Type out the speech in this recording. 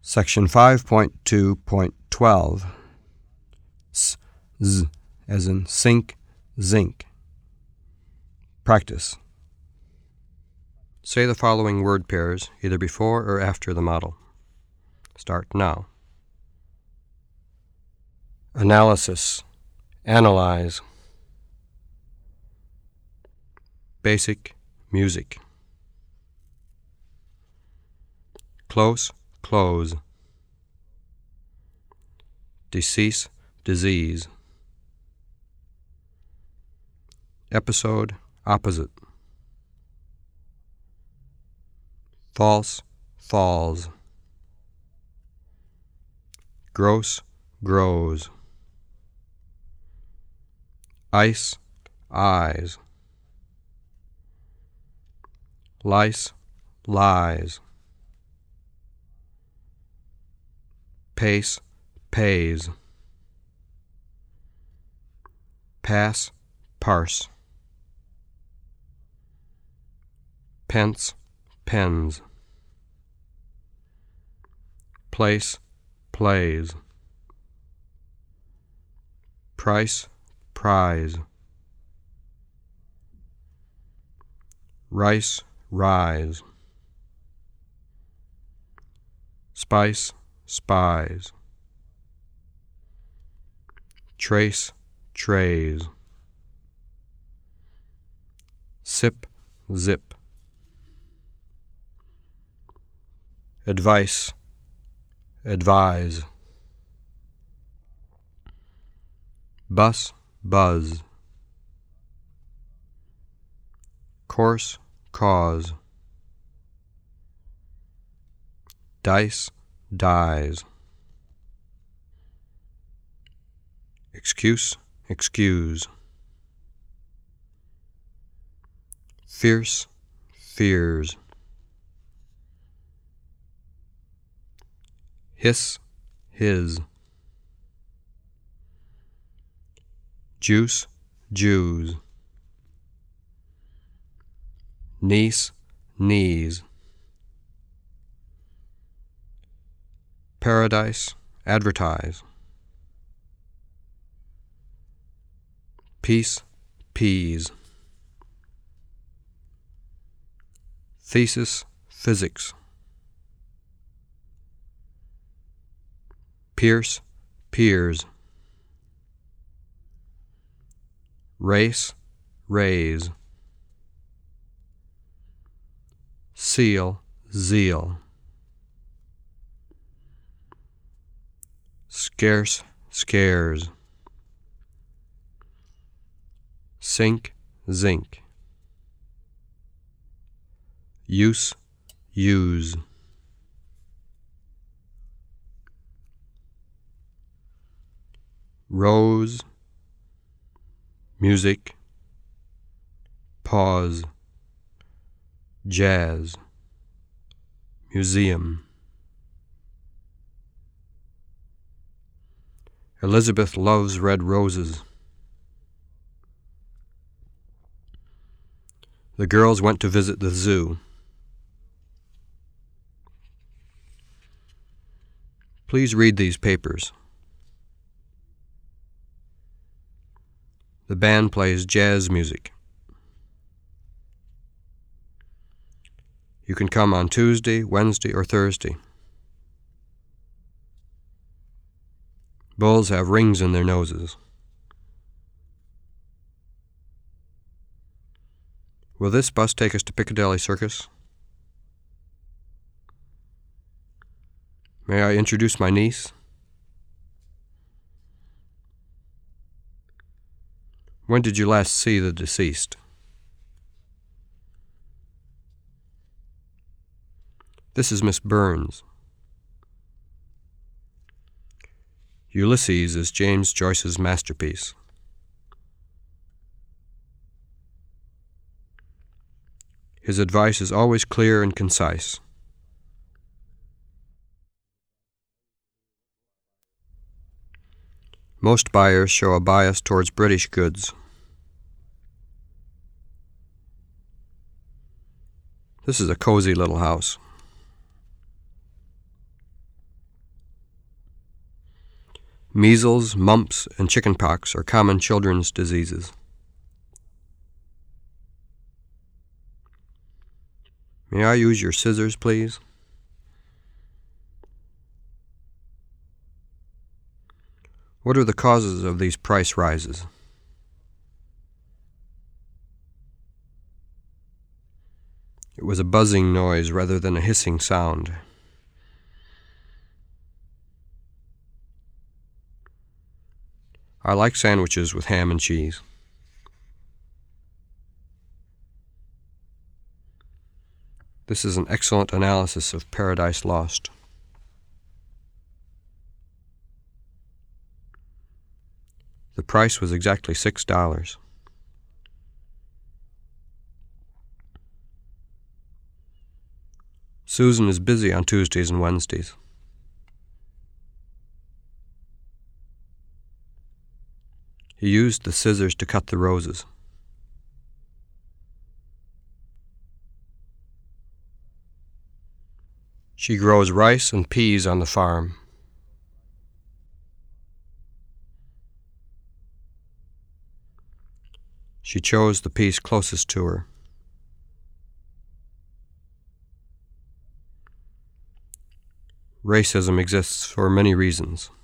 Section 5.2.12. Z as in sink, zinc. Practice. Say the following word pairs either before or after the model. Start now. Analysis, analyze. Basic music. Close, close. Decease, disease. Episode, opposite. False, falls. Gross, grows. Ice, eyes. Lice, lies. Pace, pays. Pass, parse. Pence, pens. Place, plays. Price, prize. Rice, rise. Spice, spies. Trace, trays. Sip, zip. Advice, advise. Bus, buzz. Course, cause. Dice, dies. Excuse, excuse. Fierce, fears. Hiss, his. Juice, Jews. Niece, knees. Paradise, advertise. Peace, peas. Thesis, physics. Pierce, peers. Race, raise. Seal, zeal. Scarce, scares. Sink, zinc. Use, use. Rose, music. Pause, jazz. Museum. Elizabeth loves red roses. The girls went to visit the zoo. Please read these papers. The band plays jazz music. You can come on Tuesday, Wednesday, or Thursday. Bulls have rings in their noses. Will this bus take us to Piccadilly Circus? May I introduce my niece? When did you last see the deceased? This is Miss Burns. Ulysses is James Joyce's masterpiece. His advice is always clear and concise. Most buyers show a bias towards British goods. This is a cozy little house. Measles, mumps, and chickenpox are common children's diseases. May I use your scissors, please? What are the causes of these price rises? It was a buzzing noise rather than a hissing sound. I like sandwiches with ham and cheese. This is an excellent analysis of Paradise Lost. The price was exactly $6. Susan is busy on Tuesdays and Wednesdays. He used the scissors to cut the roses. She grows rice and peas on the farm. She chose the piece closest to her. Racism exists for many reasons.